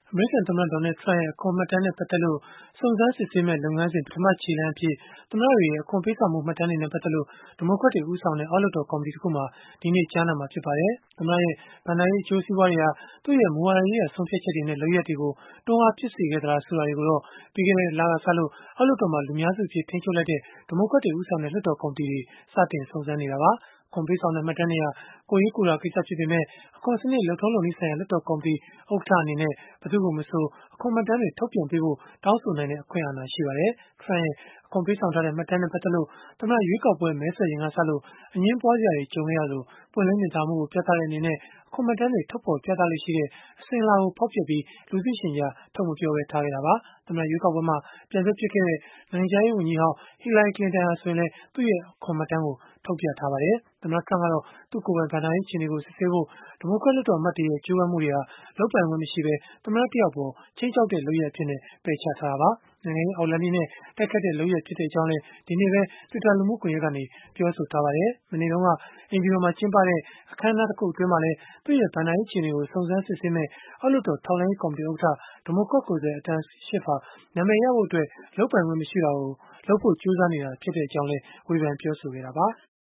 အမေရိကန်သမ္မတ Donald Trump ရဲ့ အခွန်မှတ်တမ်းနဲ့ ပတ်သက်လို့ စုံစမ်းစစ်ဆေးမယ့် လုပ်ငန်းစဉ် ပထမခြေလှမ်းအဖြစ် သမ္မတတွေရဲ့ အခွန်ပေးဆောင်မှု မှတ်တမ်းတွေနဲ့ ပတ်သက်လို့ ဒီမိုကရက်တွေ ဦးဆောင်တဲ့ အောက်လွှတ်တော် ကော်မတီတခုမှာ ဒီနေ့ ကြားနာမှာ ဖြစ်ပါတယ်။ သမ္မတရဲ့ ဘဏ္ဍာရေး အကျိုးစီးပွားတွေဟာ သူ့ရဲ့ မူဝါဒရေးရာ ဆုံးဖြတ်ချက်တွေနဲ့ လုပ်ရပ်တွေကို တွန်းအားဖြစ်စေခဲ့သလား ဆိုတာတွေကိုတော့ ပြီးခဲ့တဲ့လကစလို့ အောက်လွှတ်တော်မှာ လူများစုအဖြစ် ထိန်းချုပ်လိုက်တဲ့ ဒီမိုကရက်တွေ ဦးဆောင်တဲ့ လွှတ်တော်ကော်မတီတွေ စတင်စုံစမ်းနေတာပါ။ အခွန်ပေးဆောင်တဲ့ မှတ်တမ်းတွေဟာ ကိုယ်ရေးကိုယ်တာကိစ္စ ဖြစ်ပေမဲ့ အခွန်စနစ် လုပ်ထုံးလုပ်နည်းဆိုင်ရာ လွှတ်တော်ကော်မတီ ဥက္ကဋ္ဌ အနေနဲ့ ဘယ်သူ့ကိုမဆို အခွန်မှတ်တမ်းတွေ ထုတ်ပြန်ပေးဖို့ တောင်းဆိုနိုင်တဲ့ အခွင့်အာဏာ ရှိပါတယ်။ Trump ရဲ့ အခွန်ပေးဆောင်ထားတဲ့ မှတ်တမ်းနဲ့ ပတ်သက်လို့ သမ္မတရွေးကောက်ပွဲ မဲဆွယ်ချိန်ကစလို့ အငြင်းပွားစရာတွေ ကြုံခဲ့ရသလို ပွင့်လင်းမြင်သာမှုကို ပြသတဲ့အနေနဲ့ အခွန်မှတ်တမ်းတွေ ထုတ်ဖော်ပြသလေ့ရှိတဲ့ အစဉ်အလာကို ဖောက်ဖျက်ပြီး လူသိရှင်ကြား ထုတ်မပြောပဲ ထားခဲ့တာပါ။ သမ္မတရွေးကောက်ပွဲမှာ ပြိုင်ဘက်ဖြစ်ခဲ့တဲ့ နိုင်ငံခြားရေးဝန်ကြီးဟောင်း Hillary Clinton ဟာ ဆိုရင်လည်း သူ့ရဲ့ အခွန်မှတ်တမ်းကို ထုတ်ပြထားပါတယ်။ သမ္မတ Trump ကတော့ သူ့ကိုယ်ပိုင် ဘဏ္ဍာရေး အခြေအနေကို စစ်ဆေးဖို့ ဒီမိုကရက်လွှတ်တော်အမတ်တွေရဲ့ ကြိုးပမ်းမှုတွေဟာ လုပ်ပိုင်ခွင့်မရှိဘဲ သမ္မတတယောက်အပေါ် ခြိမ်းခြောက်တဲ့ လုပ်ရပ်အဖြစ် ပယ်ချထားတာပါ။ နိုင်ငံရေး အောက်လမ်းနည်းနဲ့ တိုက်ခိုက်တဲ့ လုပ်ရပ်ဖြစ်ကြောင်းလည်း ဒီနေ့ပဲ Twitter လူမှုကွန်ရက်ကနေ ပြောဆိုထားပါတယ်။ မနေ့တုန်းက အိမ်ဖြူတော်မှာ ကျင်းပတဲ့ အခန်းအနားတခုအတွင်းမှာလည်း သူ့ရဲ့ ဘဏ္ဍာရေး အခြေအနေကို စုံစမ်းစစ်ဆေးမယ့် အောက်လွှတ်တော် ထောက်လှမ်းရေး ကော်မတီဥက္ကဋ္ဌ ဒီမိုကရက်ကိုယ်စားလှယ် Adam Schiff ဟာ နာမည်ရဖို့အတွက် လုပ်ပိုင်ခွင့်မရှိတာကို လုပ်ဖို့ ကြိုးစားနေတာ ဖြစ်ကြောင်းလည်း ဝေဖန်ပြောဆိုခဲ့တာပါ။